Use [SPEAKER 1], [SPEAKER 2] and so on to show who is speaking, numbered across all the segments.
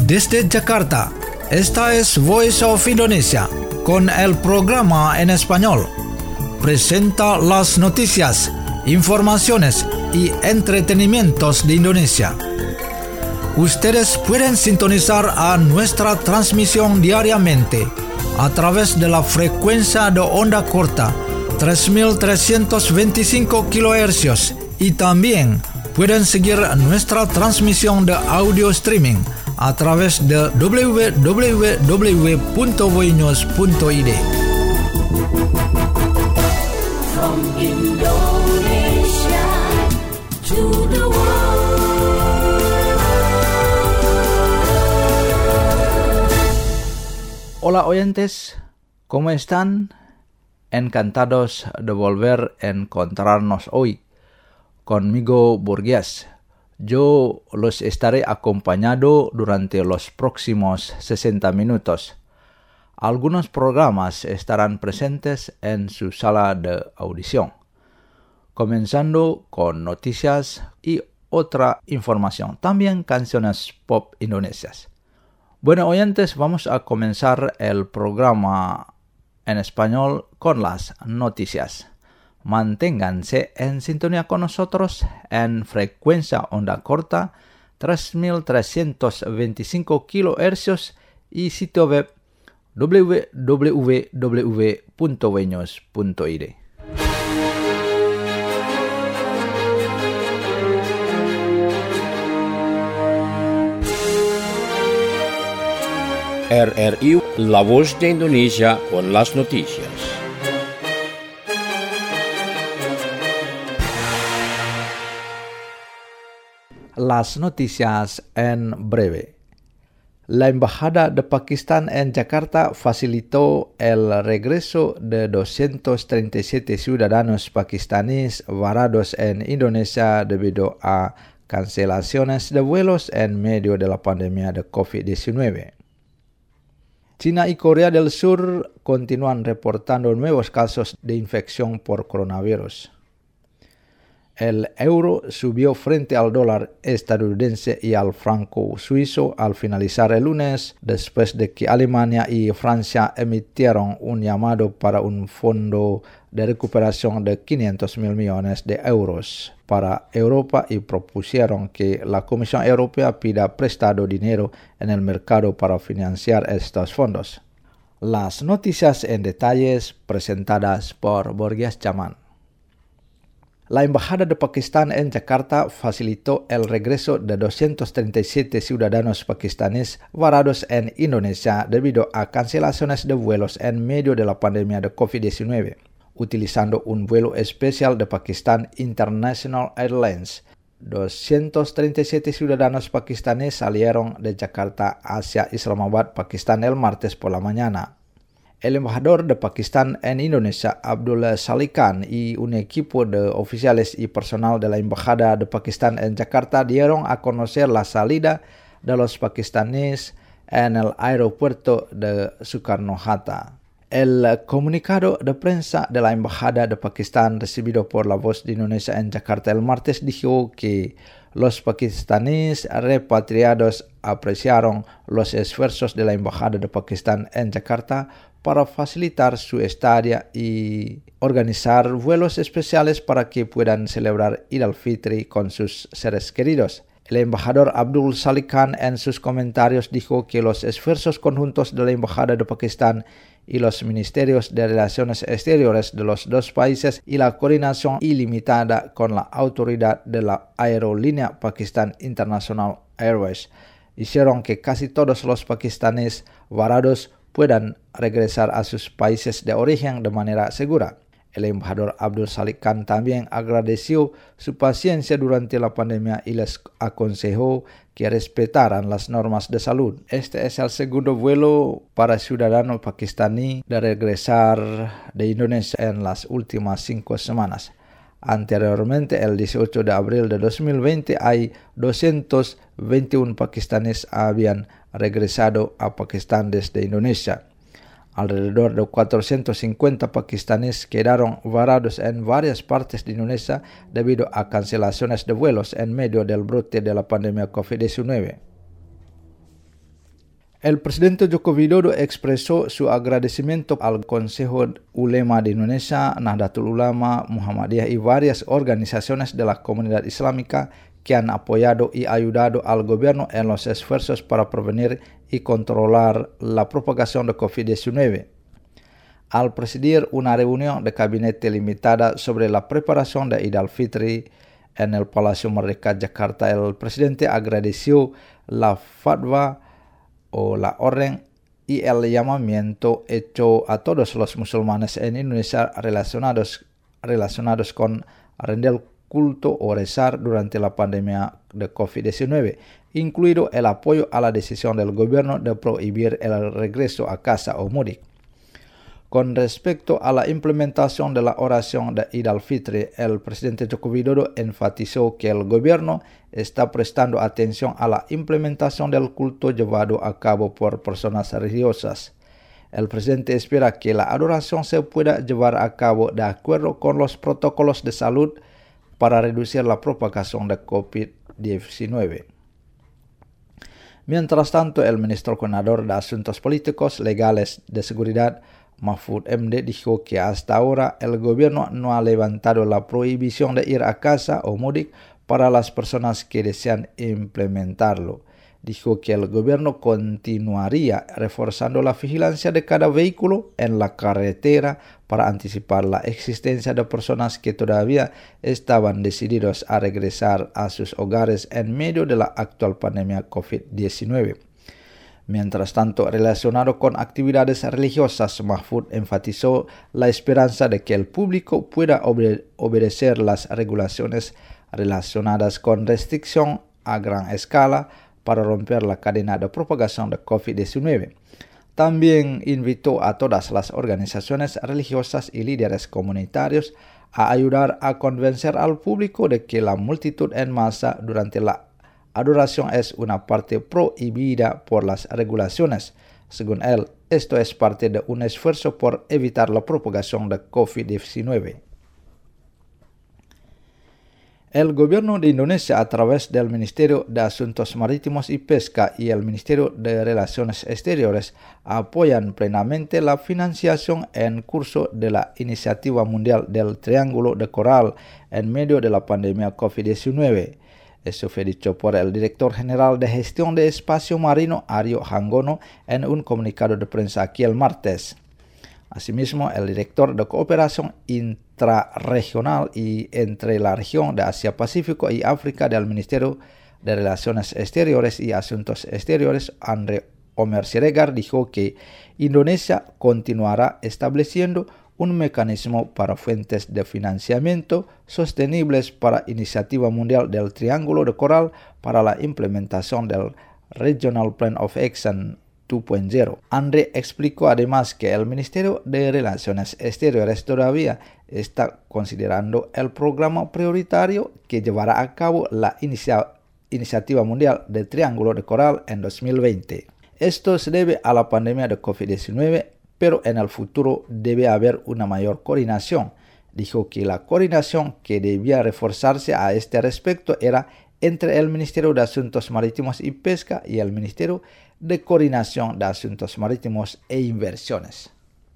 [SPEAKER 1] Desde Jakarta, esta es Voice of Indonesia, con el programa en español. Presenta las noticias, informaciones y entretenimientos de Indonesia. Ustedes pueden sintonizar a nuestra transmisión diariamente a través de la frecuencia de onda corta 3.325 kHz y también pueden seguir nuestra transmisión de audio streaming a través de www.voinews.id.
[SPEAKER 2] From Indonesia to the world.
[SPEAKER 1] Hola oyentes, ¿cómo están? Encantados de volver a encontrarnos hoy. Conmigo Burgués. Yo los estaré acompañando durante los próximos 60 minutos. Algunos programas estarán presentes en su sala de audición, comenzando con noticias y otra información, también canciones pop indonesias. Bueno, oyentes, vamos a comenzar el programa en español con las noticias. Manténganse en sintonía con nosotros en frecuencia onda corta 3.325 kHz y sitio web www.voinews.id.
[SPEAKER 3] RRI, La Voz de Indonesia con las noticias.
[SPEAKER 1] Las noticias en breve. La Embajada de Pakistán en Jakarta facilitó el regreso de 237 ciudadanos pakistaníes varados en Indonesia debido a cancelaciones de vuelos en medio de la pandemia de COVID-19. China y Corea del Sur continúan reportando nuevos casos de infección por coronavirus. El euro subió frente al dólar estadounidense y al franco suizo al finalizar el lunes, después de que Alemania y Francia emitieron un llamado para un fondo de recuperación de 500.000 millones de euros para Europa y propusieron que la Comisión Europea pida prestado dinero en el mercado para financiar estos fondos. Las noticias en detalles presentadas por Borges Chaman. La Embajada de Pakistán en Jakarta facilitó el regreso de 237 ciudadanos pakistaníes varados en Indonesia debido a cancelaciones de vuelos en medio de la pandemia de COVID-19, utilizando un vuelo especial de Pakistan International Airlines. 237 ciudadanos pakistaníes salieron de Jakarta hacia Islamabad, Pakistán el martes por la mañana. El embajador de Pakistán en Indonesia, Abdul Salih Khan, y un equipo de oficiales y personal de la Embajada de Pakistán en Jakarta dieron a conocer la salida de los pakistaníes en el aeropuerto de Soekarno-Hatta. El comunicado de prensa de la Embajada de Pakistán recibido por La Voz de Indonesia en Jakarta el martes dijo que los pakistaníes repatriados apreciaron los esfuerzos de la Embajada de Pakistán en Jakarta para facilitar su estadía y organizar vuelos especiales para que puedan celebrar Eid al-Fitr con sus seres queridos. El embajador Abdul Salih Khan en sus comentarios dijo que los esfuerzos conjuntos de la Embajada de Pakistán y los ministerios de Relaciones Exteriores de los dos países y la coordinación ilimitada con la autoridad de la aerolínea Pakistan International Airways hicieron que casi todos los pakistaníes varados puedan regresar a sus países de origen de manera segura. El embajador Abdul Salih Khan también agradeció su paciencia durante la pandemia y les aconsejó que respetaran las normas de salud. Este es el segundo vuelo para ciudadanos pakistaní de regresar de Indonesia en las últimas 5 semanas. Anteriormente, el 18 de abril de 2020, hay 221 pakistaníes habían regresado a Pakistán desde Indonesia. Alrededor de 450 pakistaníes quedaron varados en varias partes de Indonesia debido a cancelaciones de vuelos en medio del brote de la pandemia COVID-19. El presidente Joko Widodo expresó su agradecimiento al Consejo Ulema de Indonesia, Nahdlatul Ulama, Muhammadiyah y varias organizaciones de la comunidad islámica que han apoyado y ayudado al gobierno en los esfuerzos para prevenir y controlar la propagación de COVID-19. Al presidir una reunión de gabinete limitada sobre la preparación de Eid al-Fitri en el Palacio Merdeka, Jakarta, el presidente agradeció la fatwa o la orden y el llamamiento hecho a todos los musulmanes en Indonesia relacionados con rendir culto o rezar durante la pandemia de COVID-19, incluido el apoyo a la decisión del gobierno de prohibir el regreso a casa o mudik. Con respecto a la implementación de la oración de Eid al-Fitri, el presidente Joko Widodo enfatizó que el gobierno está prestando atención a la implementación del culto llevado a cabo por personas religiosas. El presidente espera que la adoración se pueda llevar a cabo de acuerdo con los protocolos de salud para reducir la propagación de COVID-19. Mientras tanto, el ministro coordinador de Asuntos Políticos, Legales de Seguridad, Mahfud MD, dijo que hasta ahora el gobierno no ha levantado la prohibición de ir a casa o mudik para las personas que desean implementarlo. Dijo que el gobierno continuaría reforzando la vigilancia de cada vehículo en la carretera para anticipar la existencia de personas que todavía estaban decididos a regresar a sus hogares en medio de la actual pandemia COVID-19. Mientras tanto, relacionado con actividades religiosas, Mahfud enfatizó la esperanza de que el público pueda obedecer las regulaciones relacionadas con restricción a gran escala para romper la cadena de propagación de COVID-19. También invitó a todas las organizaciones religiosas y líderes comunitarios a ayudar a convencer al público de que la multitud en masa durante la adoración es una parte prohibida por las regulaciones. Según él, esto es parte de un esfuerzo por evitar la propagación de COVID-19. El gobierno de Indonesia, a través del Ministerio de Asuntos Marítimos y Pesca y el Ministerio de Relaciones Exteriores, apoyan plenamente la financiación en curso de la Iniciativa Mundial del Triángulo de Coral en medio de la pandemia COVID-19. Eso fue dicho por el director general de Gestión de Espacio Marino, Aryo Hangono, en un comunicado de prensa aquí el martes. Asimismo, el director de Cooperación Intrarregional y entre la región de Asia-Pacífico y África del Ministerio de Relaciones Exteriores y Asuntos Exteriores, Andre Omer Siregar, dijo que Indonesia continuará estableciendo un mecanismo para fuentes de financiamiento sostenibles para Iniciativa Mundial del Triángulo de Coral para la implementación del Regional Plan of Action 2.0. Andre explicó además que el Ministerio de Relaciones Exteriores todavía está considerando el programa prioritario que llevará a cabo la Iniciativa Mundial del Triángulo de Coral en 2020. Esto se debe a la pandemia de COVID-19, pero en el futuro debe haber una mayor coordinación. Dijo que la coordinación que debía reforzarse a este respecto era entre el Ministerio de Asuntos Marítimos y Pesca y el Ministerio de Coordinación de Asuntos Marítimos e Inversiones.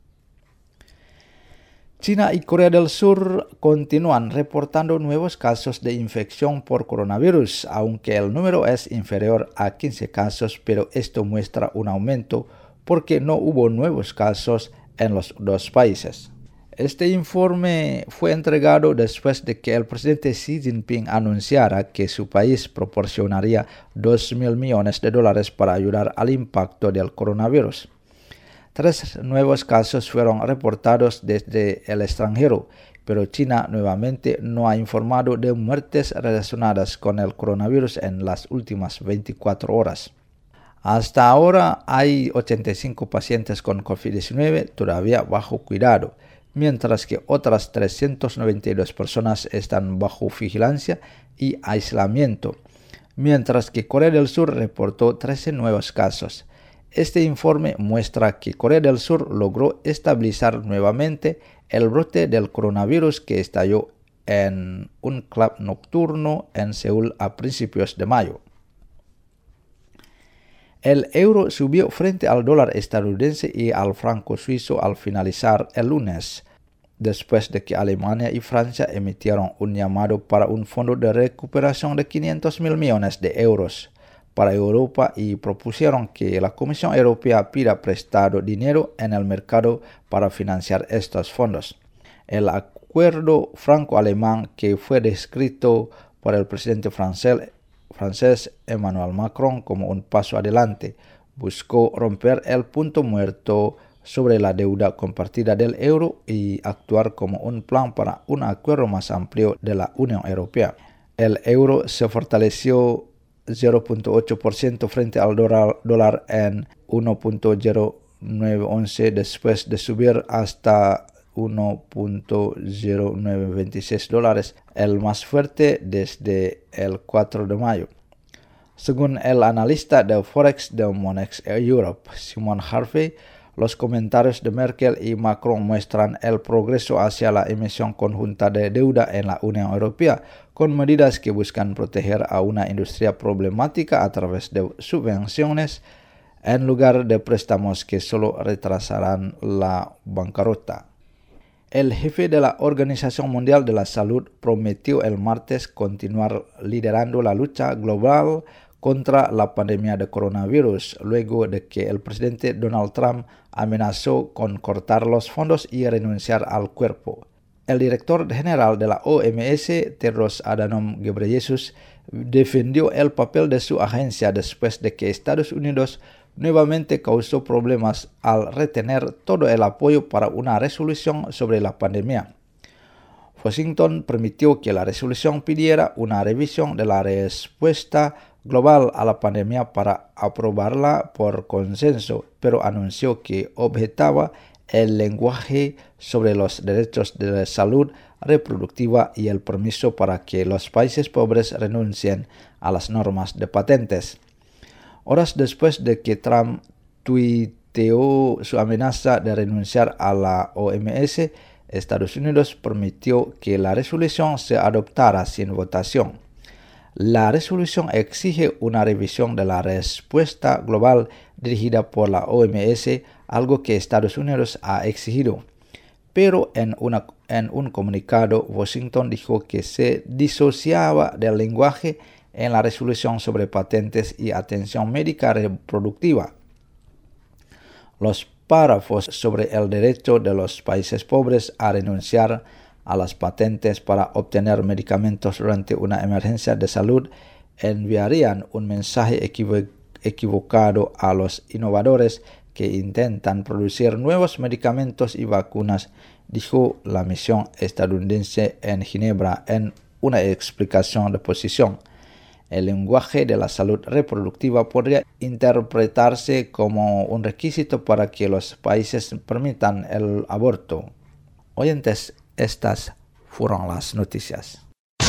[SPEAKER 1] China y Corea del Sur continúan reportando nuevos casos de infección por coronavirus, aunque el número es inferior a 15 casos, pero esto muestra un aumento porque no hubo nuevos casos en los dos países. Este informe fue entregado después de que el presidente Xi Jinping anunciara que su país proporcionaría $2.000 millones para ayudar al impacto del coronavirus. 3 nuevos casos fueron reportados desde el extranjero, pero China nuevamente no ha informado de muertes relacionadas con el coronavirus en las últimas 24 horas. Hasta ahora hay 85 pacientes con COVID-19 todavía bajo cuidado, mientras que otras 392 personas están bajo vigilancia y aislamiento, mientras que Corea del Sur reportó 13 nuevos casos. Este informe muestra que Corea del Sur logró estabilizar nuevamente el brote del coronavirus que estalló en un club nocturno en Seúl a principios de mayo. El euro subió frente al dólar estadounidense y al franco suizo al finalizar el lunes, después de que Alemania y Francia emitieron un llamado para un fondo de recuperación de 500.000 millones de euros para Europa y propusieron que la Comisión Europea pida prestado dinero en el mercado para financiar estos fondos. El acuerdo franco-alemán, que fue descrito por el presidente francés Emmanuel Macron como un paso adelante, buscó romper el punto muerto sobre la deuda compartida del euro y actuar como un plan para un acuerdo más amplio de la Unión Europea. El euro se fortaleció 0.8% frente al dólar en 1.0911 después de subir hasta 1.0926 dólares, el más fuerte desde el 4 de mayo. Según el analista de Forex de Monex Europe, Simon Harvey, los comentarios de Merkel y Macron muestran el progreso hacia la emisión conjunta de deuda en la Unión Europea, con medidas que buscan proteger a una industria problemática a través de subvenciones, en lugar de préstamos que solo retrasarán la bancarrota. El jefe de la Organización Mundial de la Salud prometió el martes continuar liderando la lucha global contra la pandemia de coronavirus, luego de que el presidente Donald Trump amenazó con cortar los fondos y renunciar al cuerpo. El director general de la OMS, Tedros Adhanom Ghebreyesus, defendió el papel de su agencia después de que Estados Unidos nuevamente causó problemas al retener todo el apoyo para una resolución sobre la pandemia. Washington permitió que la resolución pidiera una revisión de la respuesta global a la pandemia para aprobarla por consenso, pero anunció que objetaba el lenguaje sobre los derechos de la salud reproductiva y el permiso para que los países pobres renuncien a las normas de patentes. Horas después de que Trump tuiteó su amenaza de renunciar a la OMS, Estados Unidos permitió que la resolución se adoptara sin votación. La resolución exige una revisión de la respuesta global dirigida por la OMS, algo que Estados Unidos ha exigido. Pero en un comunicado, Washington dijo que se disociaba del lenguaje en la resolución sobre patentes y atención médica reproductiva. Los párrafos sobre el derecho de los países pobres a renunciar a las patentes para obtener medicamentos durante una emergencia de salud enviarían un mensaje equivocado a los innovadores que intentan producir nuevos medicamentos y vacunas, dijo la misión estadounidense en Ginebra en una explicación de posición. El lenguaje de la salud reproductiva podría interpretarse como un requisito para que los países permitan el aborto. Oyentes, estas fueron las noticias.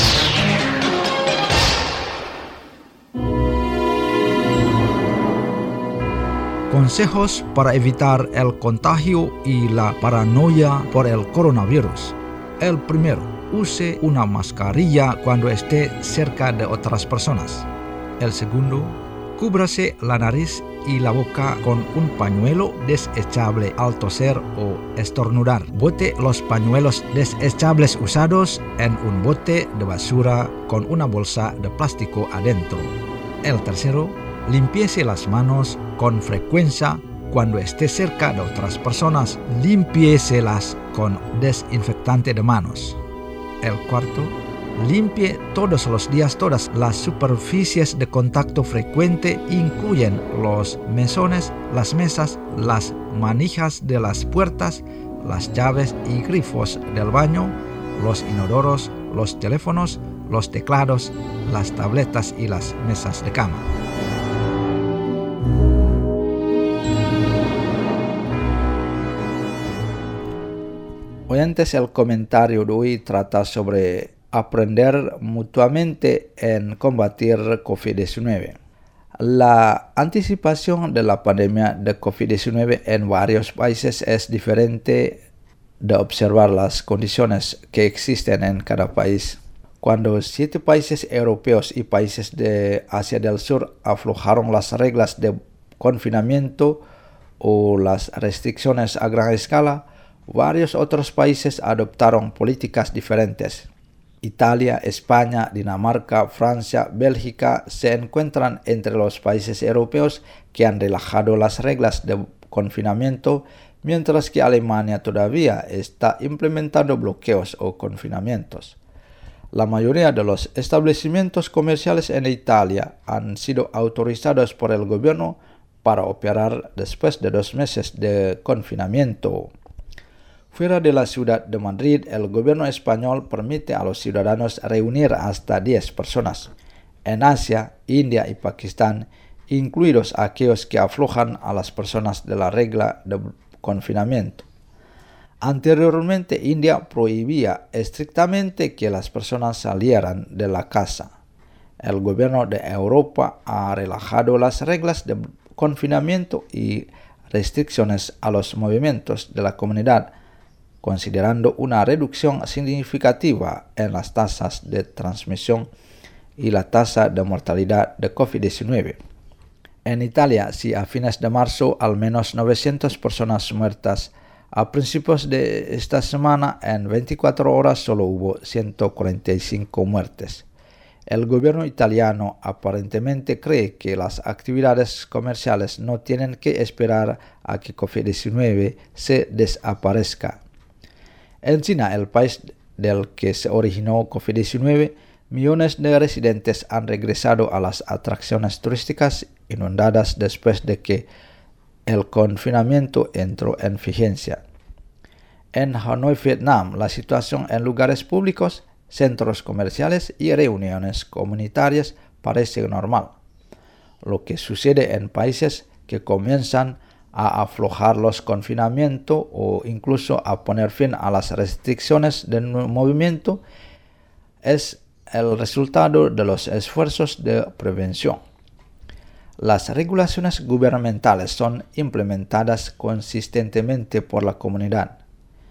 [SPEAKER 1] Consejos para evitar el contagio y la paranoia por el coronavirus. El primero, use una mascarilla cuando esté cerca de otras personas. El segundo, cúbrase la nariz y la boca con un pañuelo desechable al toser o estornudar. Bote los pañuelos desechables usados en un bote de basura con una bolsa de plástico adentro. El tercero, limpiese las manos con frecuencia cuando esté cerca de otras personas. Limpiéselas con desinfectante de manos. El cuarto, limpie todos los días todas las superficies de contacto frecuente, incluyen los mesones, las mesas, las manijas de las puertas, las llaves y grifos del baño, los inodoros, los teléfonos, los teclados, las tabletas y las mesas de cama. Oyentes, el comentario de hoy trata sobre aprender mutuamente en combatir COVID-19. La anticipación de la pandemia de COVID-19 en varios países es diferente de observar las condiciones que existen en cada país. Cuando 7 países europeos y países de Asia del Sur aflojaron las reglas de confinamiento o las restricciones a gran escala, varios otros países adoptaron políticas diferentes. Italia, España, Dinamarca, Francia, Bélgica se encuentran entre los países europeos que han relajado las reglas de confinamiento, mientras que Alemania todavía está implementando bloqueos o confinamientos. La mayoría de los establecimientos comerciales en Italia han sido autorizados por el gobierno para operar después de 2 meses de confinamiento. Fuera de la ciudad de Madrid, el gobierno español permite a los ciudadanos reunir hasta 10 personas. En Asia, India y Pakistán, incluidos aquellos que aflojan a las personas de la regla de confinamiento. Anteriormente, India prohibía estrictamente que las personas salieran de la casa. El gobierno de Europa ha relajado las reglas de confinamiento y restricciones a los movimientos de la comunidad, considerando una reducción significativa en las tasas de transmisión y la tasa de mortalidad de COVID-19. En Italia, si a fines de marzo al menos 900 personas muertas, a principios de esta semana en 24 horas solo hubo 145 muertes. El gobierno italiano aparentemente cree que las actividades comerciales no tienen que esperar a que COVID-19 se desaparezca. En China, el país del que se originó COVID-19, millones de residentes han regresado a las atracciones turísticas inundadas después de que el confinamiento entró en vigencia. En Hanoi, Vietnam, la situación en lugares públicos, centros comerciales y reuniones comunitarias parece normal. Lo que sucede en países que comienzan a aflojar los confinamientos o incluso a poner fin a las restricciones de movimiento es el resultado de los esfuerzos de prevención. Las regulaciones gubernamentales son implementadas consistentemente por la comunidad.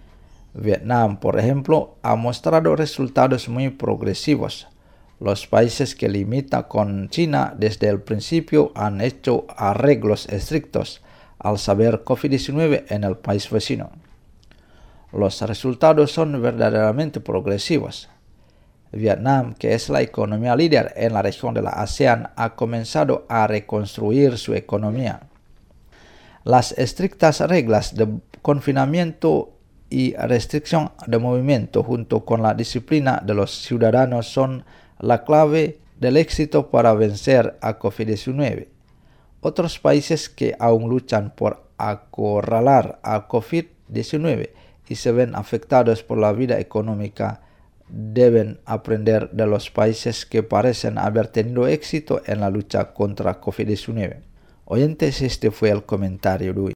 [SPEAKER 1] Vietnam, por ejemplo, ha mostrado resultados muy progresivos. Los países que limitan con China desde el principio han hecho arreglos estrictos al saber COVID-19 en el país vecino. Los resultados son verdaderamente progresivos. Vietnam, que es la economía líder en la región de la ASEAN, ha comenzado a reconstruir su economía. Las estrictas reglas de confinamiento y restricción de movimiento junto con la disciplina de los ciudadanos son la clave del éxito para vencer a COVID-19. Otros países que aún luchan por acorralar a COVID-19 y se ven afectados por la vida económica deben aprender de los países que parecen haber tenido éxito en la lucha contra COVID-19. Oyentes, este fue el comentario de hoy.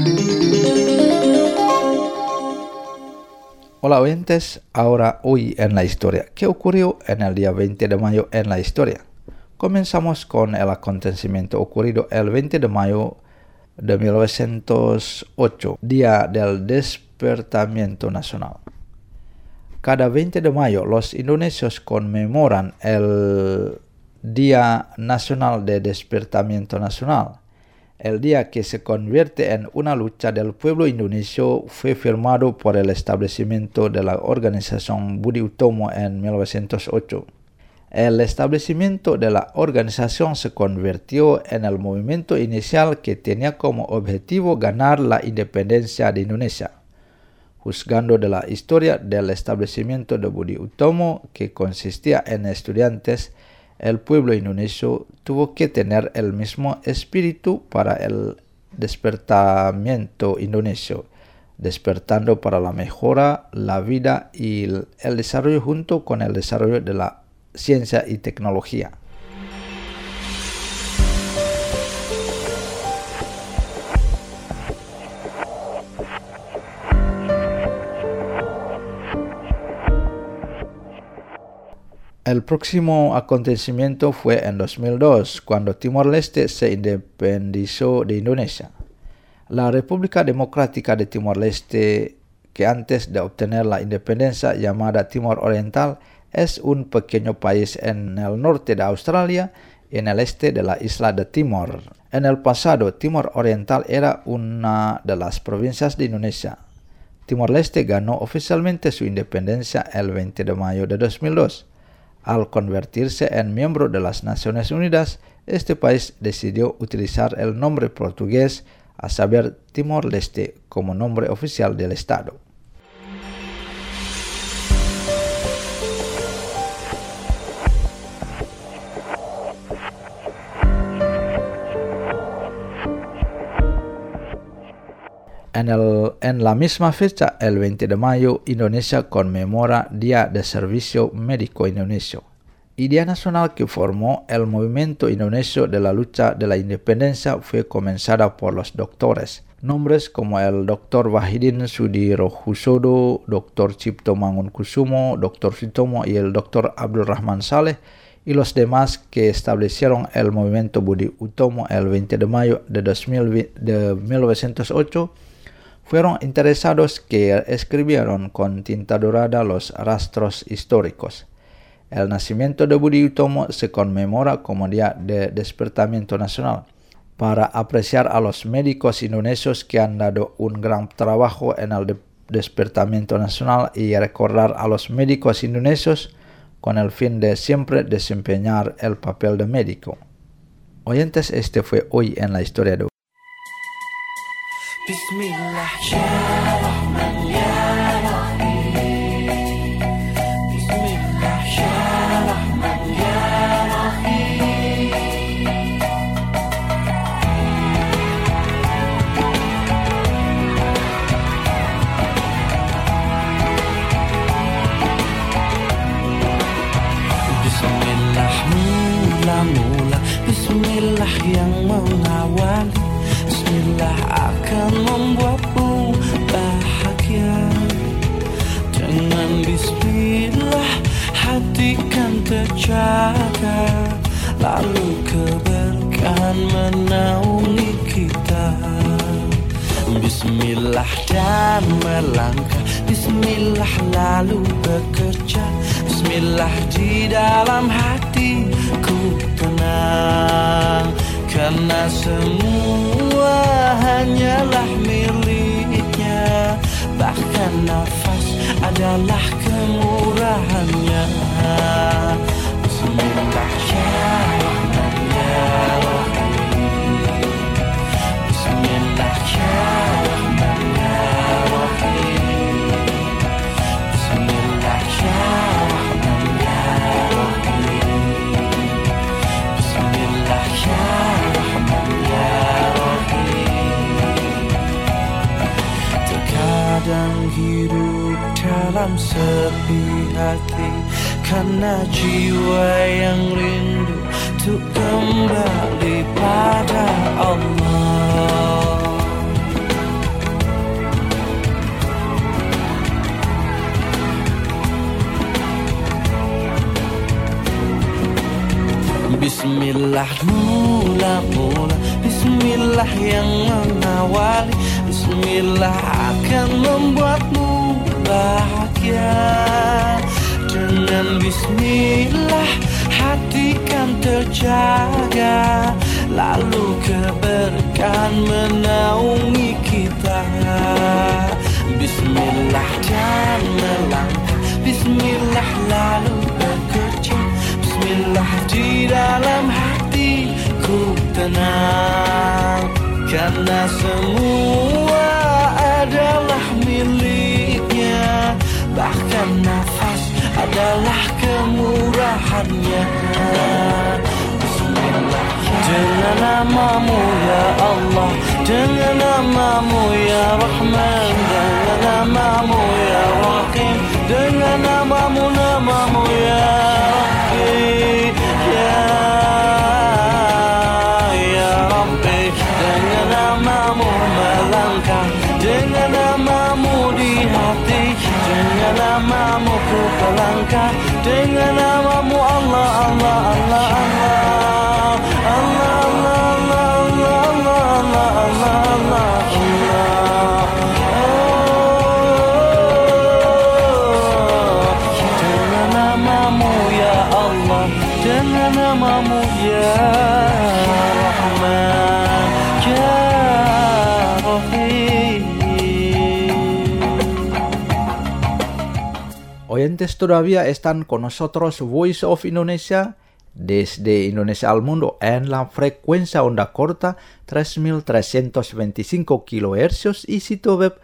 [SPEAKER 1] Hola oyentes, ahora hoy en la historia. ¿Qué ocurrió en el día 20 de mayo en la historia? Comenzamos con el acontecimiento ocurrido el 20 de mayo de 1908, Día del Despertamiento Nacional. Cada 20 de mayo los indonesios conmemoran el Día Nacional de Despertamiento Nacional. El día que se convierte en una lucha del pueblo indonesio fue firmado por el establecimiento de la organización Budi Utomo en 1908. El establecimiento de la organización se convirtió en el movimiento inicial que tenía como objetivo ganar la independencia de Indonesia. Juzgando de la historia del establecimiento de Budi Utomo, que consistía en estudiantes, el pueblo indonesio tuvo que tener el mismo espíritu para el despertamiento indonesio, despertando para la mejora, la vida y el desarrollo junto con el desarrollo de la ciencia y tecnología. El próximo acontecimiento fue en 2002, cuando Timor-Leste se independizó de Indonesia. La República Democrática de Timor-Leste, que antes de obtener la independencia llamada Timor Oriental, es un pequeño país en el norte de Australia y en el este de la isla de Timor. En el pasado, Timor Oriental era una de las provincias de Indonesia. Timor-Leste ganó oficialmente su independencia el 20 de mayo de 2002. Al convertirse en miembro de las Naciones Unidas, este país decidió utilizar el nombre portugués, a saber Timor-Leste, como nombre oficial del estado. En la misma fecha, el 20 de mayo, Indonesia conmemora Día de Servicio Médico Indonesio, y Día Nacional que formó el movimiento indonesio de la lucha de la independencia fue comenzada por los doctores. Nombres como el Dr. Wahidin Sudirohusodo, Dr. Cipto Mangunkusumo, Dr. Sutomo y el Dr. Abdul Rahman Saleh y los demás que establecieron el movimiento Budi Utomo el 20 de mayo de 1908 fueron interesados que escribieron con tinta dorada los rastros históricos. El nacimiento de Budi Utomo se conmemora como Día de Despertamiento Nacional, para apreciar a los médicos indonesios que han dado un gran trabajo en el despertamiento nacional y recordar a los médicos indonesios con el fin de siempre desempeñar el papel de médico. Oyentes, este fue Hoy en la Historia de hoy.
[SPEAKER 2] Bismillahirrahmanirrahim. Bismillah mula-mula, Bismillah yang mengawali, Bismillah akan membuatmu bahagia. Dengan Bismillah hati kan terjaga, lalu keberkahan menaungi kita. Bismillah dan melangkah, Bismillah lalu bekerja, Bismillah di dalam hatiku tenang, karena semua hanyalah miliknya, bahkan nafas adalah kemurahannya. Bismillah ya Rahman ya Rahim. Bismillah ya Rahman ya Rahim. Bismillah ya Rahman ya Rahim. Bismillah ya Rahman ya Rahim. Terkadang hidup dalam sepi hati, karena jiwa yang rindu untuk kembali pada Allah. Bismillah mula-mula, Bismillah yang mengawali, Bismillah akan membuatmu bahagia. Dengan Bismillah hati kan terjaga, lalu keberkahan menaungi kita. Bismillah dan melangkah, Bismillah lalu bekerja, Bismillah di dalam hatiku tenang, karena semua adalah miliknya, bahkan nafas adalah kemurahannya. Bismillah. Dengan namamu ya Allah, dengan namamu ya Rahman, dengan namamu ya Rahim, dengan namamu ya Rabbi, ya Rabbi, dengan namamu melangkah, dengan namamu di hati, dengan namamu ku melangkah, dengan namamu Allah, Allah, Allah, Allah. Dengan namamu ya Rahman.
[SPEAKER 1] Oyentes, todavía están con nosotros Voice of Indonesia desde Indonesia al mundo en la frecuencia onda corta 3325 kHz y sitio web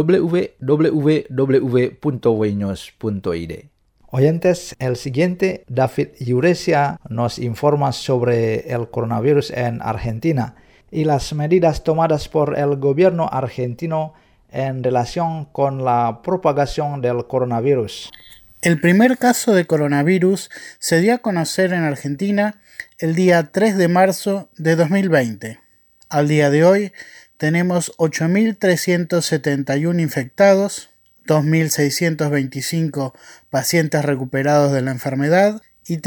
[SPEAKER 1] www.wnews.id. Oyentes, el siguiente, David Yuresia nos informa sobre el coronavirus en Argentina y las medidas tomadas por el gobierno argentino en relación con la propagación del coronavirus.
[SPEAKER 4] El primer caso de coronavirus se dio a conocer en Argentina el día 3 de marzo de 2020. Al día de hoy tenemos 8.371 infectados, 2.625 pacientes recuperados de la enfermedad y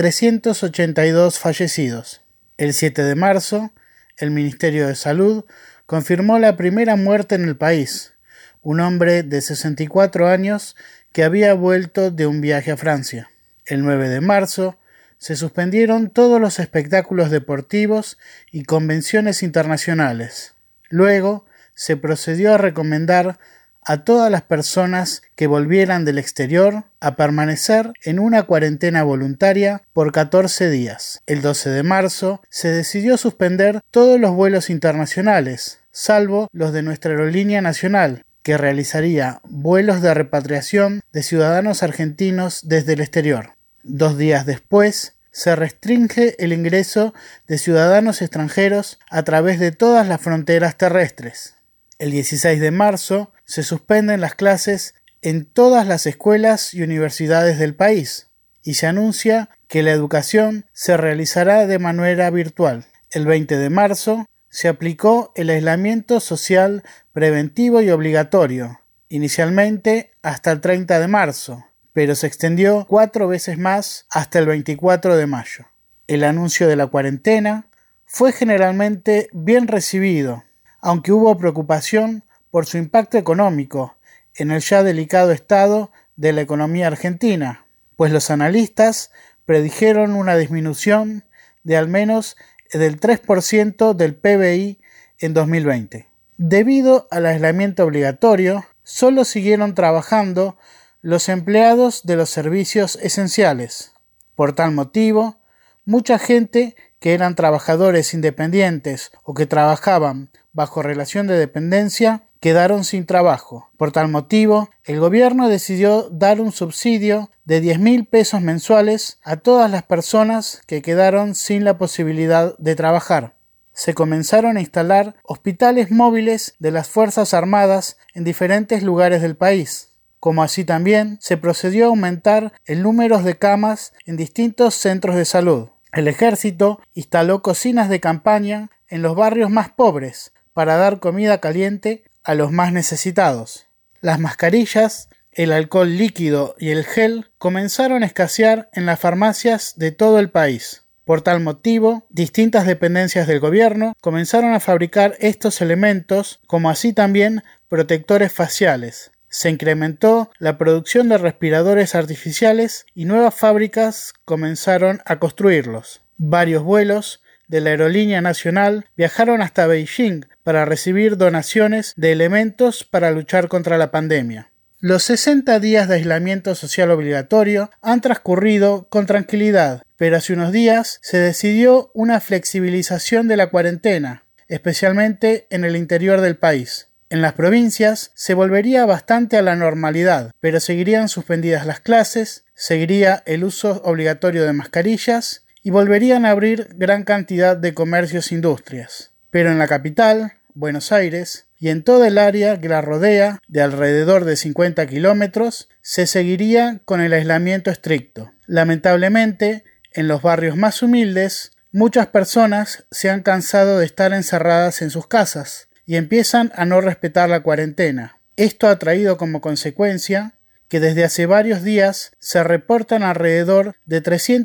[SPEAKER 4] 382 fallecidos. El 7 de marzo, el Ministerio de Salud confirmó la primera muerte en el país, un hombre de 64 años que había vuelto de un viaje a Francia. El 9 de marzo se suspendieron todos los espectáculos deportivos y convenciones internacionales. Luego se procedió a recomendar a todas las personas que volvieran del exterior a permanecer en una cuarentena voluntaria por 14 días. El 12 de marzo se decidió suspender todos los vuelos internacionales, salvo los de nuestra aerolínea nacional, que realizaría vuelos de repatriación de ciudadanos argentinos desde el exterior. 2 días después, se restringe el ingreso de ciudadanos extranjeros a través de todas las fronteras terrestres. El 16 de marzo se suspenden las clases en todas las escuelas y universidades del país y se anuncia que la educación se realizará de manera virtual. El 20 de marzo se aplicó el aislamiento social preventivo y obligatorio, inicialmente hasta el 30 de marzo, pero se extendió 4 veces más hasta el 24 de mayo. El anuncio de la cuarentena fue generalmente bien recibido, aunque hubo preocupación por su impacto económico en el ya delicado estado de la economía argentina, pues los analistas predijeron una disminución de al menos del 3% del PBI en 2020. Debido al aislamiento obligatorio, solo siguieron trabajando los empleados de los servicios esenciales. Por tal motivo, mucha gente que eran trabajadores independientes o que trabajaban bajo relación de dependencia quedaron sin trabajo. Por tal motivo, el gobierno decidió dar un subsidio de 10.000 pesos mensuales a todas las personas que quedaron sin la posibilidad de trabajar. Se comenzaron a instalar hospitales móviles de las Fuerzas Armadas en diferentes lugares del país, como así también se procedió a aumentar el número de camas en distintos centros de salud. El ejército instaló cocinas de campaña en los barrios más pobres para dar comida caliente a los más necesitados. Las mascarillas, el alcohol líquido y el gel comenzaron a escasear en las farmacias de todo el país. Por tal motivo, distintas dependencias del gobierno comenzaron a fabricar estos elementos, como así también protectores faciales. Se incrementó la producción de respiradores artificiales y nuevas fábricas comenzaron a construirlos. Varios vuelos de la aerolínea nacional viajaron hasta Beijing para recibir donaciones de elementos para luchar contra la pandemia. Los 60 días de aislamiento social obligatorio han transcurrido con tranquilidad, pero hace unos días se decidió una flexibilización de la cuarentena, especialmente en el interior del país. En las provincias se volvería bastante a la normalidad, pero seguirían suspendidas las clases, seguiría el uso obligatorio de mascarillas y volverían a abrir gran cantidad de comercios e industrias. Pero en la capital, Buenos Aires, y en toda el área que la rodea, de alrededor de 50 kilómetros, se seguiría con el aislamiento estricto. Lamentablemente, en los barrios más humildes, muchas personas se han cansado de estar encerradas en sus casas y empiezan a no respetar la cuarentena. Esto ha traído como consecuencia que desde hace varios días se reportan alrededor de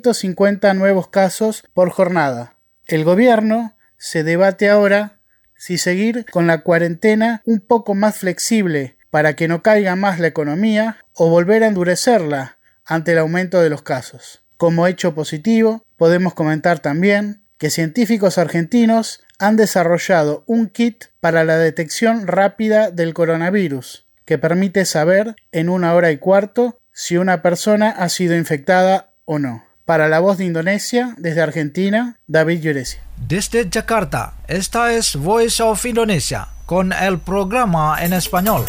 [SPEAKER 4] 350 nuevos casos por jornada. El gobierno se debate ahora si seguir con la cuarentena un poco más flexible para que no caiga más la economía o volver a endurecerla ante el aumento de los casos. Como hecho positivo, podemos comentar también que científicos argentinos han desarrollado un kit para la detección rápida del coronavirus, que permite saber en 1 hora y cuarto si una persona ha sido infectada o no. Para La Voz de Indonesia, desde Argentina, David Lloresi.
[SPEAKER 1] Desde Jakarta, esta es Voice of Indonesia, con el programa en español.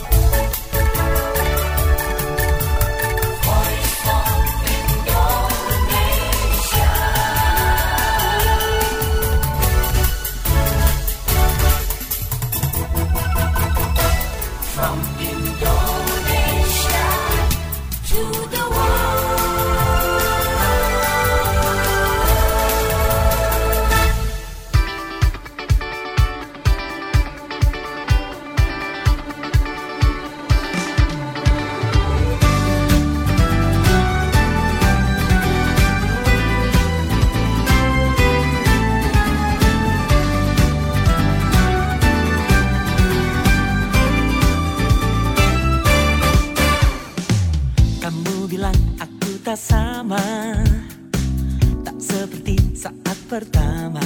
[SPEAKER 2] Tak seperti saat pertama.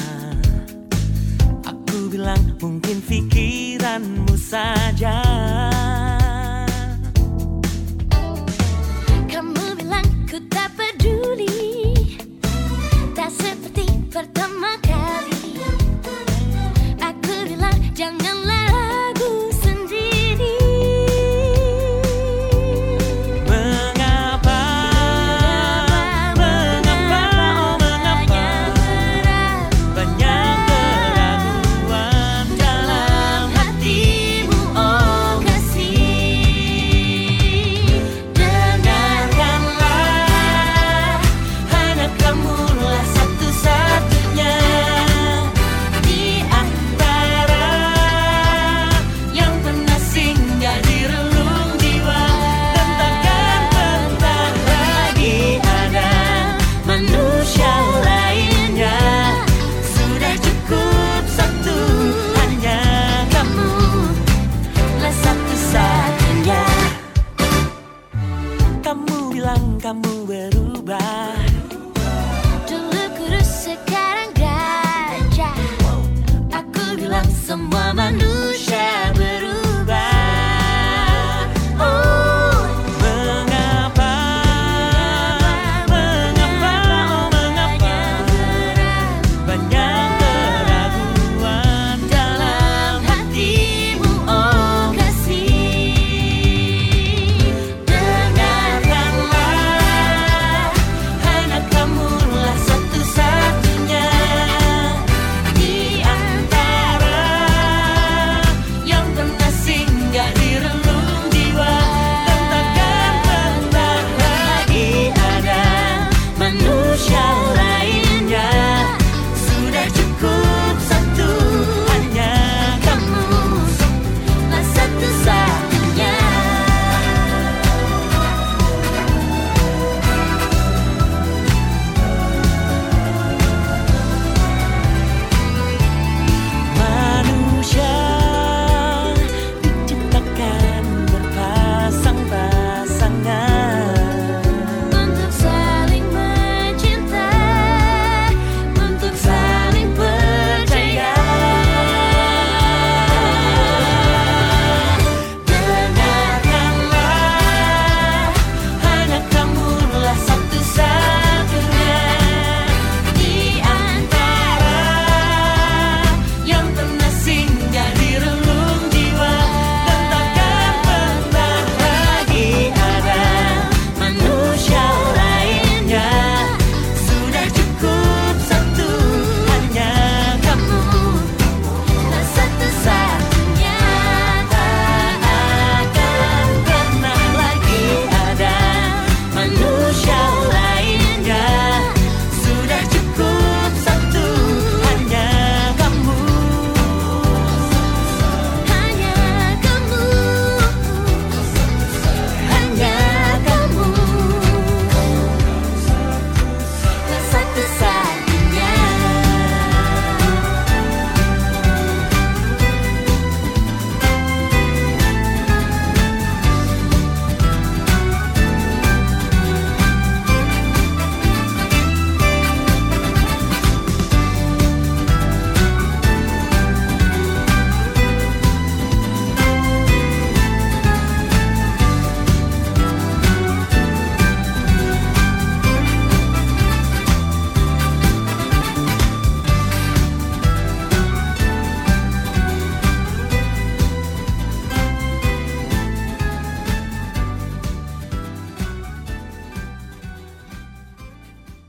[SPEAKER 2] Aku bilang mungkin pikiranmu saja.
[SPEAKER 5] Kamu bilang ku tak peduli, tak seperti pertama kali. Aku bilang janganlah ragu sendiri.
[SPEAKER 2] Kamu berubah.
[SPEAKER 5] Dulu kurus sekarang gajah. Aku bilang semua manusia berubah. Oh,
[SPEAKER 2] Mengapa banyak keraguan dalam hatimu, oh kasih.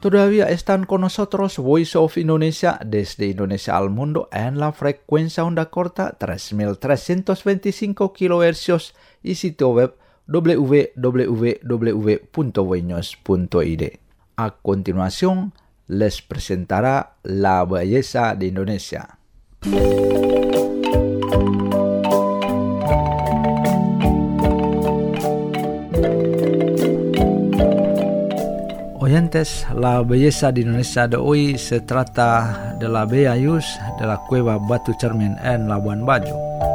[SPEAKER 1] Todavía están con nosotros Voice of Indonesia desde Indonesia al mundo en la frecuencia onda corta 3325 kHz y sitio web www.voinews.id. A continuación, les presentará La Belleza de Indonesia. Oyentes, la belleza de Indonesia de hoy se trata de la bella luz de la cueva Batu Cermin en Labuan Bajo.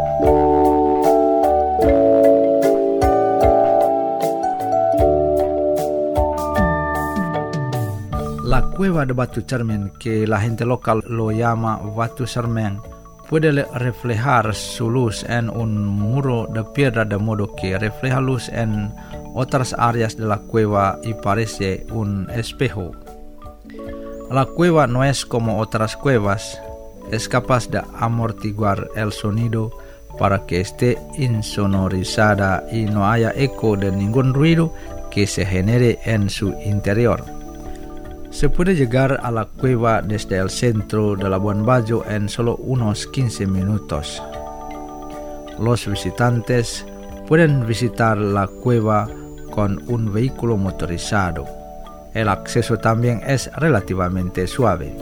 [SPEAKER 1] La cueva de Batu Cermin, que la gente local lo llama Batu Cermin, puede reflejar su luz en un muro de piedra de modo que refleja luz en otras áreas de la cueva y parece un espejo. La cueva no es como otras cuevas, es capaz de amortiguar el sonido para que esté insonorizada y no haya eco de ningún ruido que se genere en su interior. Se puede llegar a la cueva desde el centro de Labuan Bajo en solo unos 15 minutos. Los visitantes pueden visitar la cueva con un vehículo motorizado. El acceso también es relativamente suave.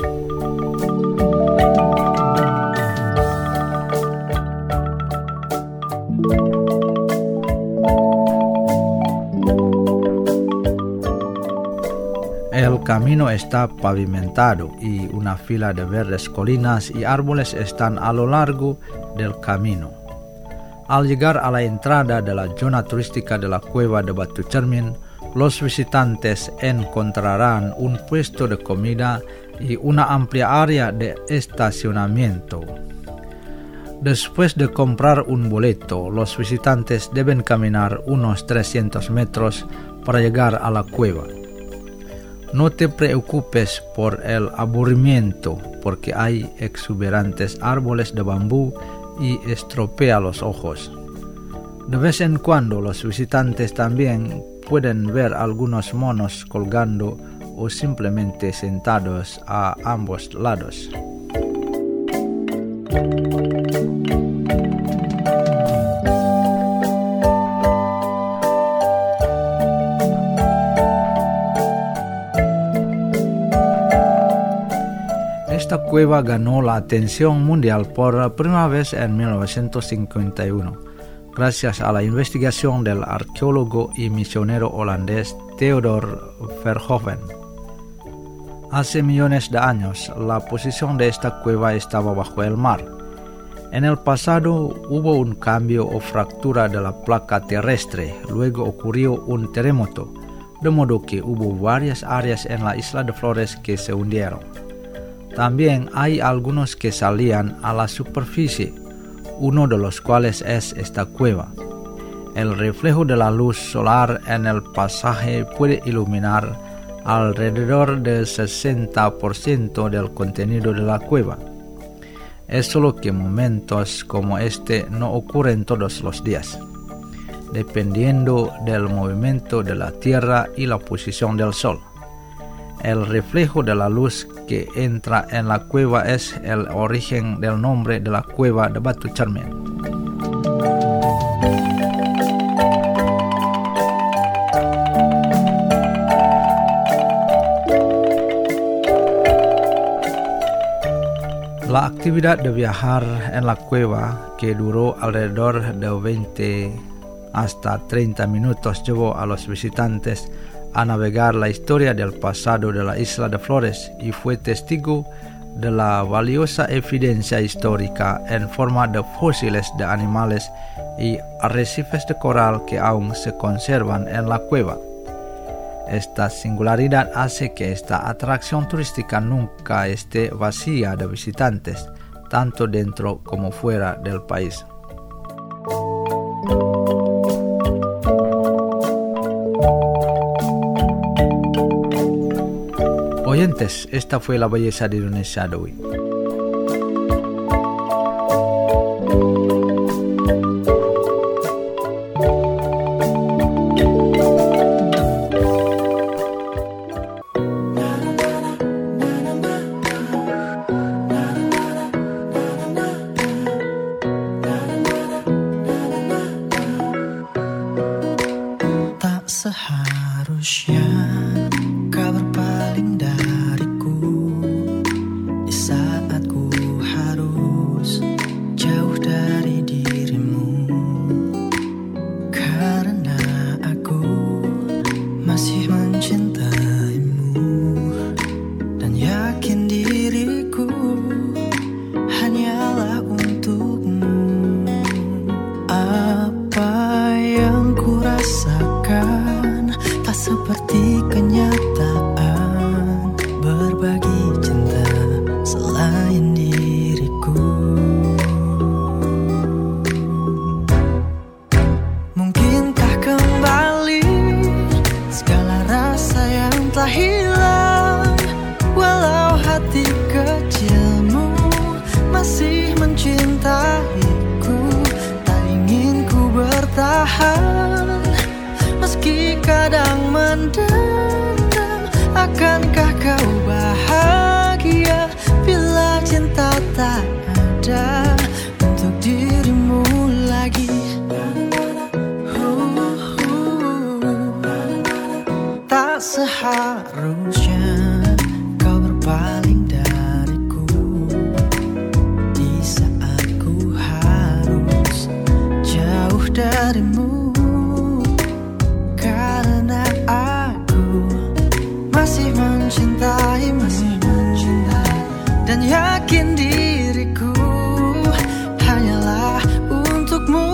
[SPEAKER 1] El camino está pavimentado y una fila de verdes colinas y árboles están a lo largo del camino. Al llegar a la entrada de la zona turística de la cueva de Batu Cermin, los visitantes encontrarán un puesto de comida y una amplia área de estacionamiento. Después de comprar un boleto, los visitantes deben caminar unos 300 metros para llegar a la cueva. No te preocupes por el aburrimiento, porque hay exuberantes árboles de bambú y estropea los ojos. De vez en cuando los visitantes también pueden ver algunos monos colgando o simplemente sentados a ambos lados. Esta cueva ganó la atención mundial por primera vez en 1951, gracias a la investigación del arqueólogo y misionero holandés Theodor Verhoeven. Hace millones de años, la posición de esta cueva estaba bajo el mar. En el pasado hubo un cambio o fractura de la placa terrestre, luego ocurrió un terremoto, de modo que hubo varias áreas en la isla de Flores que se hundieron. También hay algunos que salían a la superficie, uno de los cuales es esta cueva. El reflejo de la luz solar en el pasaje puede iluminar alrededor del 60% del contenido de la cueva. Es solo que momentos como este no ocurren todos los días, dependiendo del movimiento de la Tierra y la posición del Sol. El reflejo de la luz que entra en la cueva es el origen del nombre de la cueva de Batu Cermin. La actividad de viajar en la cueva, que duró alrededor de 20 hasta 30 minutos, llevó a los visitantes a navegar la historia del pasado de la isla de Flores y fue testigo de la valiosa evidencia histórica en forma de fósiles de animales y arrecifes de coral que aún se conservan en la cueva. Esta singularidad hace que esta atracción turística nunca esté vacía de visitantes, tanto dentro como fuera del país. Oyentes, esta fue la belleza de Indonesia de hoy.
[SPEAKER 2] seharusnya kau berpaling dariku di saat ku harus jauh dari dirimu, karena aku masih mencintaimu dan yakin diriku hanyalah untukmu. Apa yang ku rasakan tak seperti kenyataan, berbagi cinta selain diriku. Mungkinkah kembali segala rasa yang telah hilang, walau hati kecilmu masih mencintaiku. Tak ingin ku bertahan meski kadang mendendam. Akankah kau bahagia bila cinta tak ada untuk dirimu lagi? Tak seharusnya kau berpaling dariku di saat ku harus jauh darimu, karena aku masih mencintaimu dan yakin diriku hanyalah untukmu.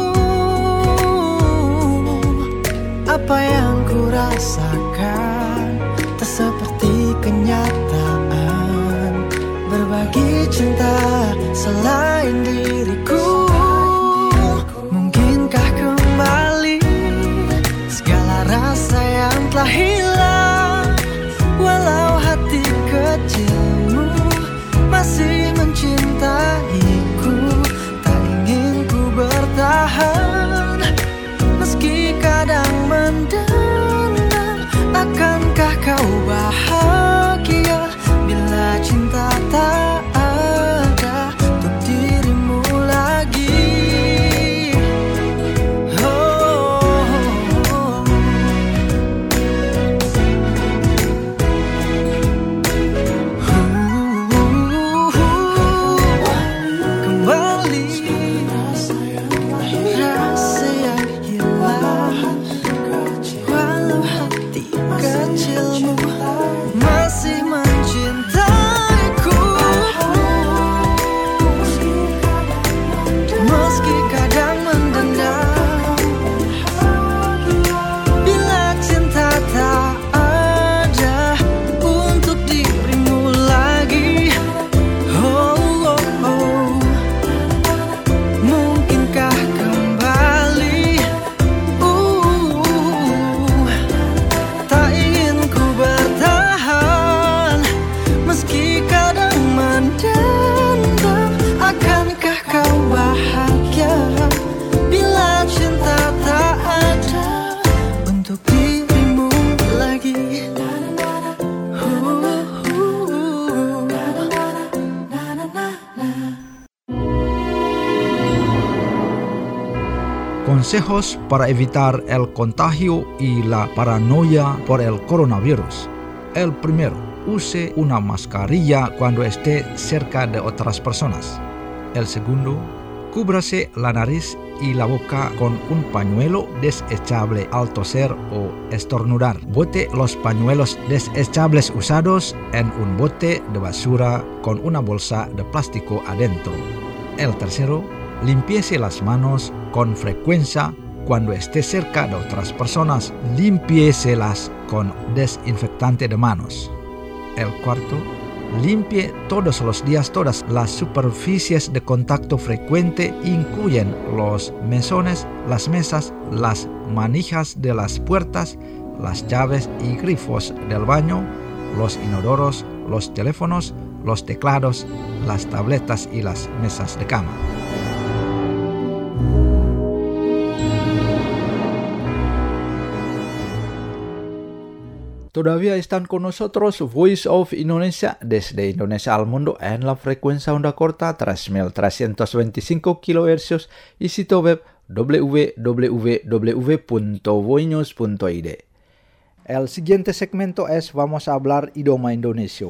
[SPEAKER 2] Apa yang ku rasakan tak seperti kenyataan, berbagi cinta selain diriku. Mungkinkah kembali segala rasa yang telah hilang, walau hati kecilmu masih mencintaiku. Tak ingin ku bertahan meski kadang mendendam. Akankah kau bahagia bila cinta tak ada untuk dirimu lagi? Kembali rasa yang hilang, walau hati kecilmu masih mencintaiku. Meski kadang mendendam, bila cinta tak ada untuk dirimu lagi. Mungkinkah kembali? Tak ingin ku bertahan meski kadang mendendam. Akankah kau bahagia bila cinta tak ada untuk dirimu lagi?
[SPEAKER 1] Consejos para evitar el contagio y la paranoia por el coronavirus. El primero, use una mascarilla cuando esté cerca de otras personas. El segundo, cúbrase la nariz y la boca con un pañuelo desechable al toser o estornudar. Bote los pañuelos desechables usados en un bote de basura con una bolsa de plástico adentro. El tercero, limpiese las manos con frecuencia cuando esté cerca de otras personas. Limpiéselas con desinfectante de manos. El cuarto, limpie todos los días todas las superficies de contacto frecuente, incluyen los mesones, las mesas, las manijas de las puertas, las llaves y grifos del baño, los inodoros, los teléfonos, los teclados, las tabletas y las mesas de cama. Todavía están con nosotros Voice of Indonesia desde Indonesia al mundo en la frecuencia onda corta 3.325 kHz y sitio web www.voinews.id. El siguiente segmento es vamos a hablar idioma indonesio.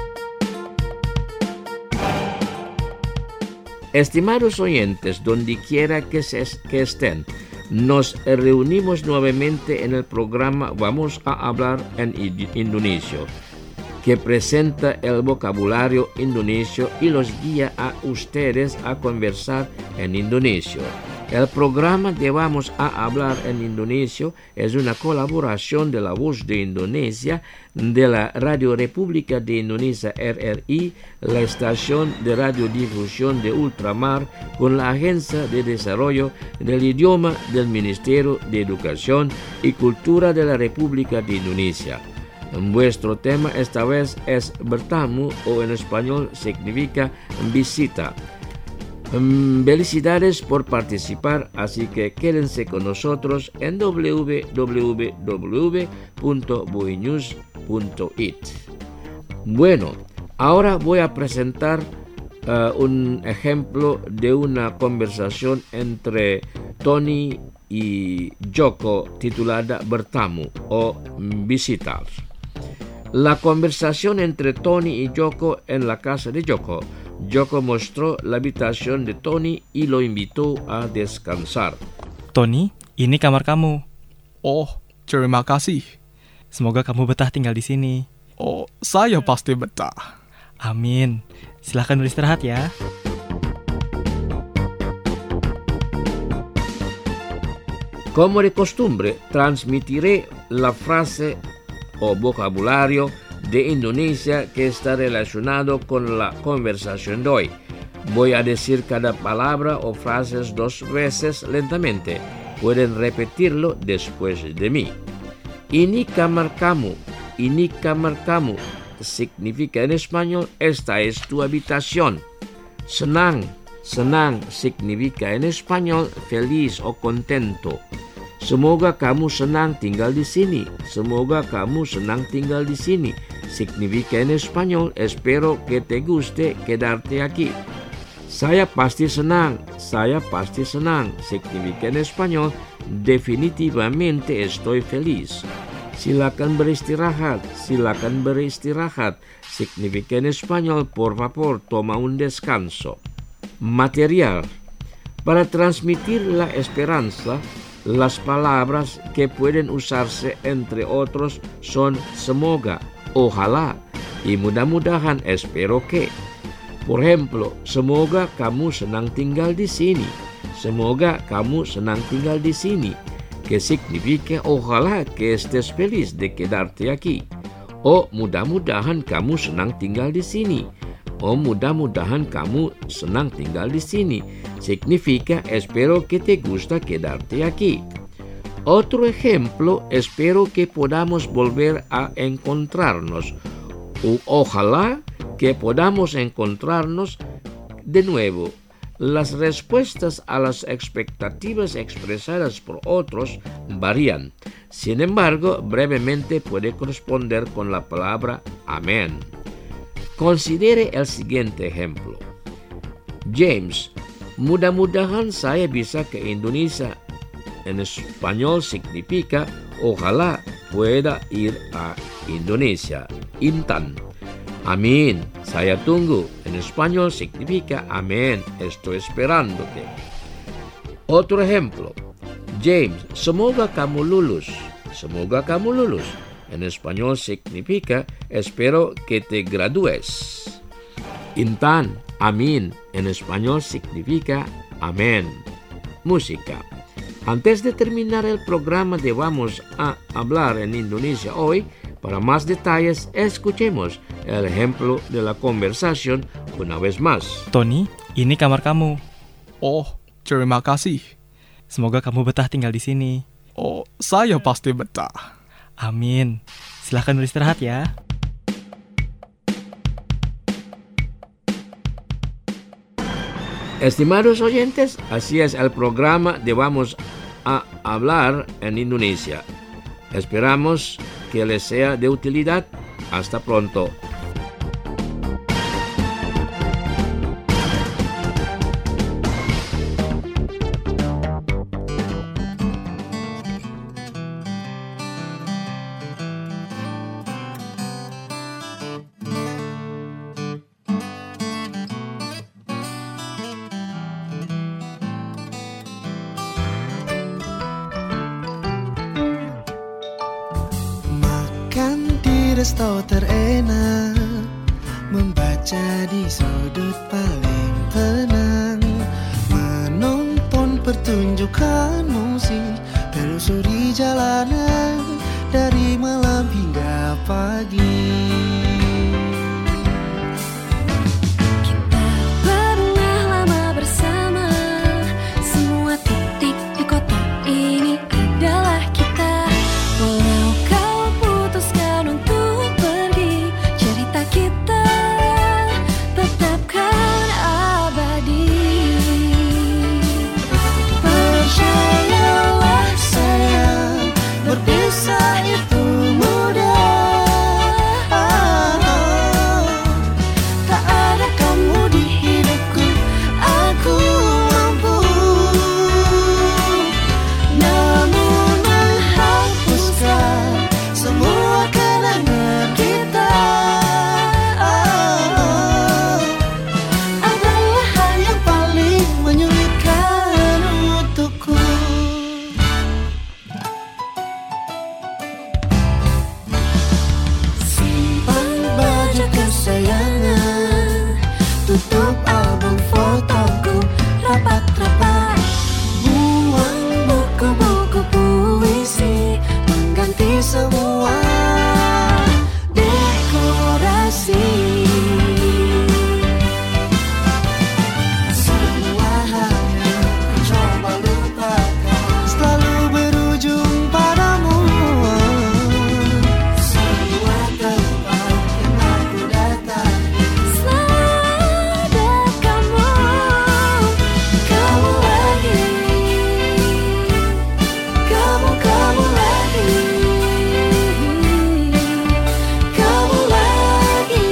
[SPEAKER 3] Estimados oyentes, donde quiera que estén, nos reunimos nuevamente en el programa Vamos a hablar en indonesio, que presenta el vocabulario indonesio y los guía a ustedes a conversar en indonesio. El programa de Vamos a hablar en indonesio es una colaboración de La Voz de Indonesia, de la Radio República de Indonesia RRI, la estación de radiodifusión de ultramar, con la Agencia de Desarrollo del Idioma del Ministerio de Educación y Cultura de la República de Indonesia. Vuestro tema esta vez es bertamu, o en español significa visita. Felicidades por participar, así que quédense con nosotros en www.boinews.it. Bueno, ahora voy a presentar un ejemplo de una conversación entre Tony y Joko titulada bertamu o visitar. La conversación entre Tony y Joko en la casa de Joko. Joko mostró la habitación de Tony y lo invitó a descansar.
[SPEAKER 6] Tony, ini kamar kamu.
[SPEAKER 7] Oh, terima kasih.
[SPEAKER 6] Semoga kamu betah tinggal di sini.
[SPEAKER 7] Oh, saya pasti betah.
[SPEAKER 6] Amin. Silahkan beristirahat ya.
[SPEAKER 3] Como de costumbre, transmitiré la frase o vocabulario de Indonesia que está relacionado con la conversación de hoy. Voy a decir cada palabra o frases 2 veces lentamente. Pueden repetirlo después de mí. Ini kamar kamu. Ini kamar kamu significa en español esta es tu habitación. Senang. Senang significa en español feliz o contento. Semoga kamu senang tinggal di sini. Semoga kamu senang tinggal di sini significa en español espero que te guste quedarte aquí. Saya pasti senang. Saya pasti senang significa en español definitivamente estoy feliz. Silakan beristirahat. Silakan beristirahat significa en español por favor toma un descanso. Material. Para transmitir la esperanza, las palabras que pueden usarse entre otros son semoga, ojalá y mudah-mudahan, espero que. Por ejemplo, semoga kamu senang tinggal di sini. Semoga kamu senang tinggal di sini, que significa ojalá que estés feliz de quedarte aquí. O mudah-mudahan kamu senang tinggal di sini. O mudah-mudahan kamu senang tinggal di sini significa espero que te gusta quedarte aquí. Otro ejemplo, espero que podamos volver a encontrarnos. Ojalá que podamos encontrarnos de nuevo. Las respuestas a las expectativas expresadas por otros varían. Sin embargo, brevemente puede corresponder con la palabra amén. Considere el siguiente ejemplo. James, mudah-mudahan saya bisa ke Indonesia. En español significa ojalá pueda ir a Indonesia. Intan, amin, saya tunggu. En español significa amén, estoy esperándote. Otro ejemplo. James, semoga kamu lulus. Semoga kamu lulus. En español significa espero que te gradúes. Intan, amin. En español significa amén. Música. Antes de terminar el programa de Vamos a hablar en Indonesia hoy, para más detalles escuchemos el ejemplo de la conversación una vez más.
[SPEAKER 6] Tony, ini kamar kamu.
[SPEAKER 7] Oh, terima kasih.
[SPEAKER 6] Semoga kamu betah tinggal di sini.
[SPEAKER 7] Oh, saya pasti betah.
[SPEAKER 6] Amin. Silahkan beristirahat ya.
[SPEAKER 3] Estimados oyentes, así es el programa de Vamos a hablar en Indonesia. Esperamos que les sea de utilidad. Hasta pronto.
[SPEAKER 2] resto terenak, membaca di sudut paling tenang, menonton pertunjukan musik, telusuri jalanan dari malam hingga pagi.
[SPEAKER 5] Kita pernah lama bersama, semua titik di kota ini adalah kita. Walau kau putuskan untuk pergi, cerita kita tetapkan abadi. Percayalah sayang, berpisah itu mudah. Tak ada kamu di hidupku, aku mampu. Namun menghapuskan semua kenangan kita adalah hal yang paling menyulitkan untukku. Simpan baju kesayangan, tutup album fotoku rapat-rapat, buang buku-buku puisi, mengganti semua dekorasi. Semua hal yang ku coba lupakan selalu berujung padamu. Semua tempat yang aku datangi selalu ada kamu. Kamu lagi, kamu lagi, kamu lagi.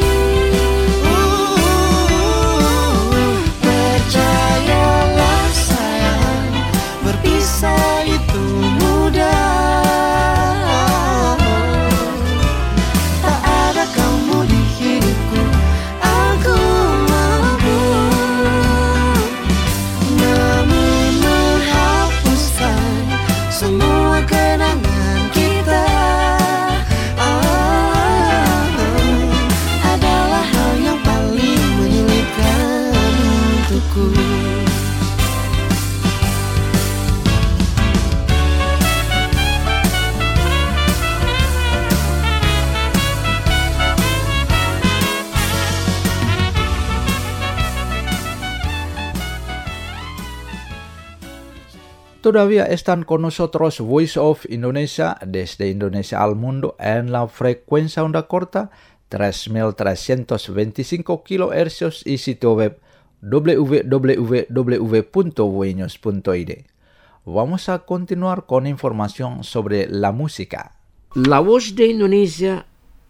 [SPEAKER 5] Percayalah sayang, berpisah itu mudah. Tak ada kamu di hidupku, aku mampu. Namun menghapuskan semua kenangan kita adalah hal yang paling menyulitkan untukku.
[SPEAKER 1] Todavía están con nosotros Voice of Indonesia desde Indonesia al mundo en la frecuencia onda corta 3325 kHz y sitio web www.voinews.id. Vamos a continuar con información sobre la música.
[SPEAKER 3] La voz de Indonesia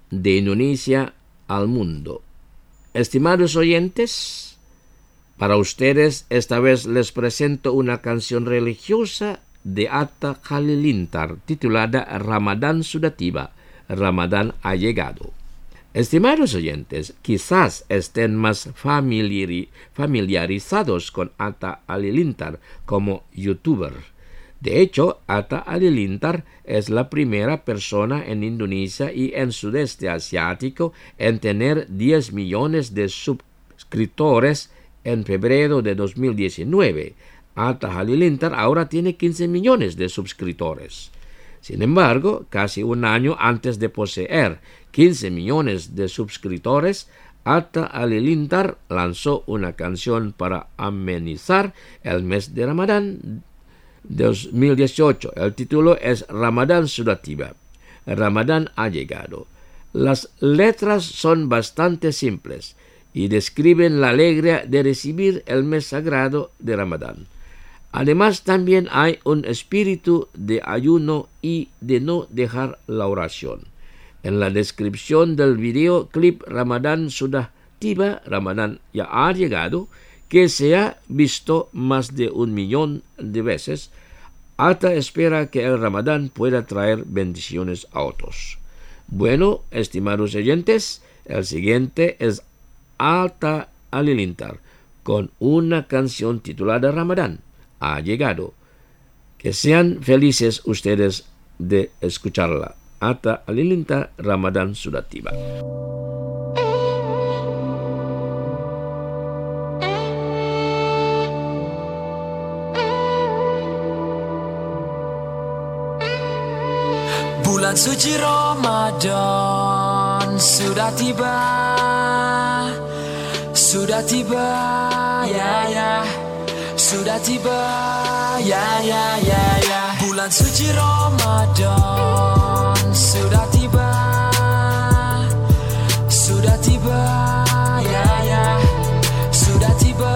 [SPEAKER 3] al mundo. Estimados oyentes, para ustedes esta vez les presento una canción religiosa de Atta Halilintar titulada Ramadán sudah tiba, Ramadán ha llegado. Estimados oyentes, quizás estén más familiarizados con Atta Halilintar como youtuber. De hecho, Atta Halilintar es la primera persona en Indonesia y en sudeste asiático en tener 10 millones de suscriptores en febrero de 2019. Atta Halilintar ahora tiene 15 millones de suscriptores. Sin embargo, casi un año antes de poseer 15 millones de suscriptores, Atta Halilintar lanzó una canción para amenizar el mes de Ramadán 2018. El título es Ramadán sudah tiba, Ramadán ha llegado. Las letras son bastante simples y describen la alegría de recibir el mes sagrado de Ramadán. Además, también hay un espíritu de ayuno y de no dejar la oración. En la descripción del video clip Ramadán sudah tiba, Ramadán ya ha llegado, que se ha visto más de 1 millón de veces, Atta espera que el Ramadán pueda traer bendiciones a otros. Bueno, estimados oyentes, el siguiente es Atta Halilintar con una canción titulada Ramadán ha llegado. Que sean felices ustedes de escucharla. Atta Halilintar, Ramadan sudah tiba.
[SPEAKER 2] Bulan suci Ramadan sudah tiba, ya, sudah tiba, ya. Bulan suci Ramadan sudah tiba, ya, sudah tiba,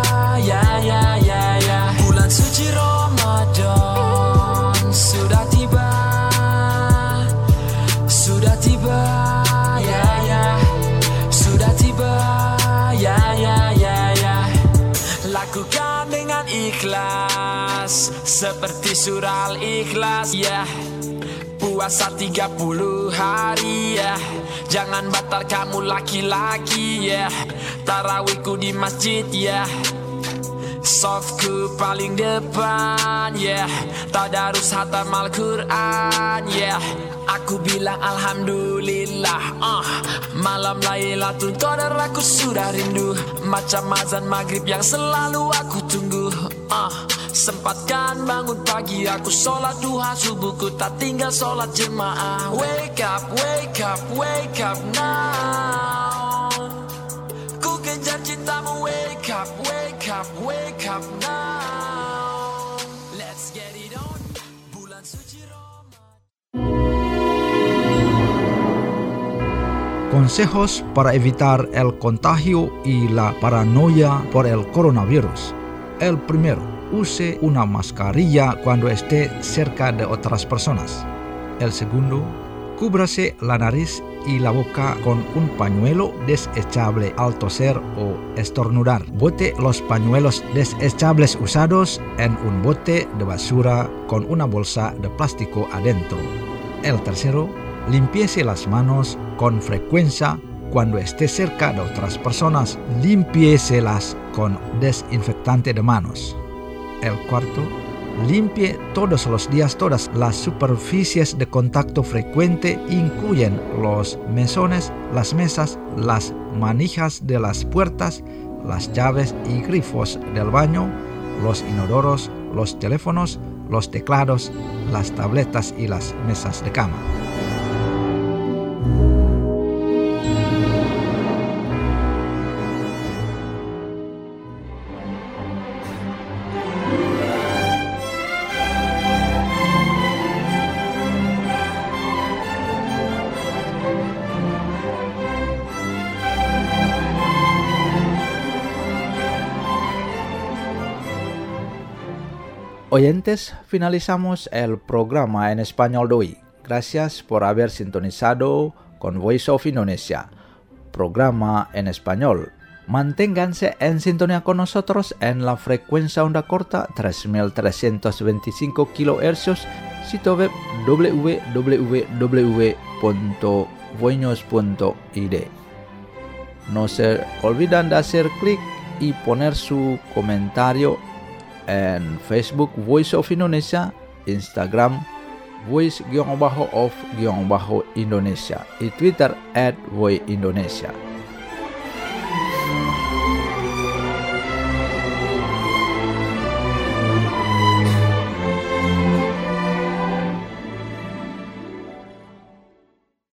[SPEAKER 2] ya. Bulan suci Ramadan sudah tiba, ya, sudah tiba, ya. Lakukan dengan ikhlas seperti surah Al-Ikhlas, ya. Puasa 30 hari, ya. Jangan batal kamu laki-laki, ya. Tarawihku di masjid, ya. Softku paling depan, yeah. Tadarus hatam Al-Quran, yeah. Aku bilang alhamdulillah, Malam Lailatul Qadar aku sudah rindu, macam azan maghrib yang selalu aku tunggu, Sempatkan bangun pagi aku sholat duha, subuhku tak tinggal sholat jemaah. Wake up, wake up, wake up now. Ku kejar cintamu, wake up, wake up, wake up now. Let's get it on. Bulan suci Ramadan.
[SPEAKER 1] Consejos para evitar el contagio y la paranoia por el coronavirus. El primero, use una mascarilla cuando esté cerca de otras personas. El segundo, cúbrase la nariz y la boca con un pañuelo desechable al toser o estornudar. Bote los pañuelos desechables usados en un bote de basura con una bolsa de plástico adentro. El tercero, limpiese las manos con frecuencia cuando esté cerca de otras personas. Limpiéselas con desinfectante de manos. El cuarto, limpie todos los días todas las superficies de contacto frecuente, incluyen los mesones, las mesas, las manijas de las puertas, las llaves y grifos del baño, los inodoros, los teléfonos, los teclados, las tabletas y las mesas de cama. Oyentes, finalizamos el programa en español de hoy. Gracias por haber sintonizado con Voice of Indonesia, programa en español. Manténganse en sintonía con nosotros en la frecuencia onda corta 3325 kHz, sitio web www.voinos.id. No se olviden de hacer clic y poner su comentario en Facebook Voice of Indonesia, Instagram Voice_of_Indonesia y Twitter @voiceindonesia.